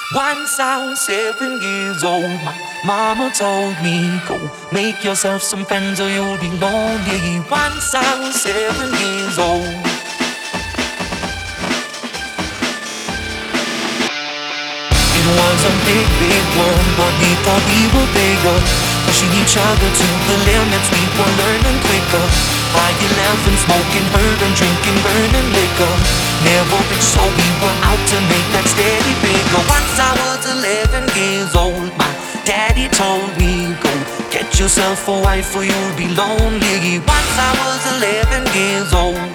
Once I was 7 years old, my mama told me, go make yourself some friends or you'll be lonely. Once I was 7 years old. It was a big, big world, but we thought we were bigger. Pushing each other to the limits, we were learning quicker. By 11, smoking, hurting, drinking, burning liquor. Never rich, so we were out to make that steady bigger. Once I was 11 years old, my daddy told me, go get yourself a wife or you'll be lonely. Once I was 11 years old.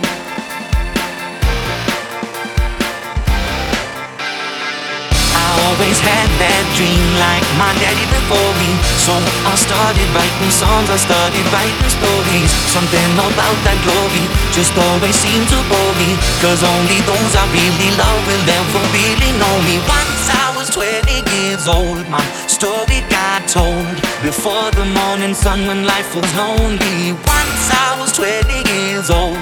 Always had that dream like my daddy before me. So I started writing songs, I started writing stories. Something about that glory just always seemed to bore me, cause only those I really love will ever really know me. Once I was 20 years old, my story got told before the morning sun when life was lonely. Once I was 20 years old.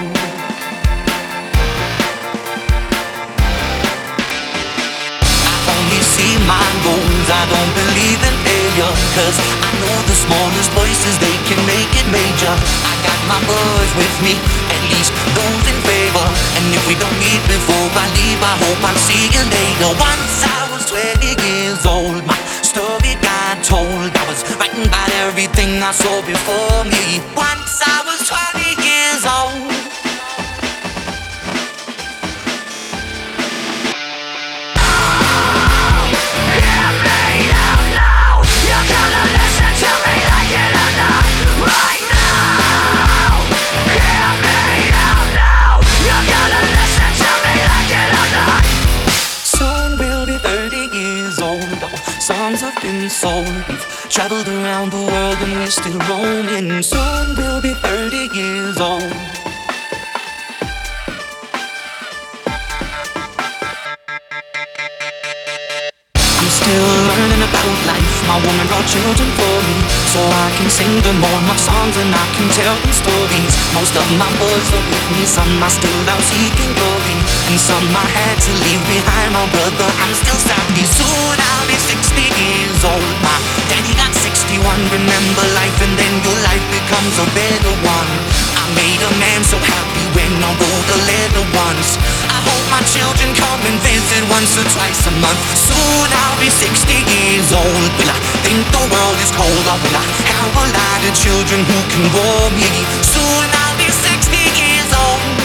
See my goals, I don't believe in failure, cause I know the smallest voices, they can make it major. I got my boys with me, at least those in favor. And if we don't meet before I leave, I hope I'll see you later. Once I was 20 years old, my story got told. I was writing about everything I saw before me. Once I was 20 years old. Songs have been sold, we've traveled around the world and we're still roaming. Soon we'll be 30 years old. I'm still learning about life, my woman brought children for me, so I can sing them all my songs and I can tell them stories. Most of my boys are with me, some are still out seeking glory, and some I had to leave behind. My brother, I'm still savvy. Soon I'll be 60 years old. My daddy got 61. Remember life and then your life becomes a better one. I made a man so happy when I wrote a letter once. I hope my children come and visit once or twice a month. Soon I'll be 60 years old. Will I think the world is cold, or will I have a lot of children who can warm me? Soon I'll be 60 years old.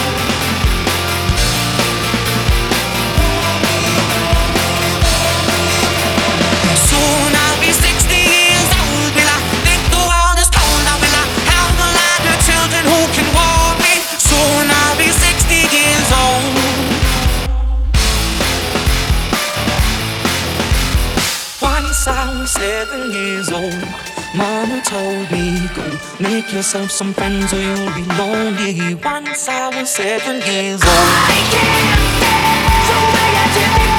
Soon I'll be 60 years old. Will I think the world is cold, or will I have a lot of children who can warm me? Soon I'll be 60 years old. Once I was 7 years old, mama told me, go make yourself some friends or you'll be lonely. Once I was 7 years old. I can't stand the way I did.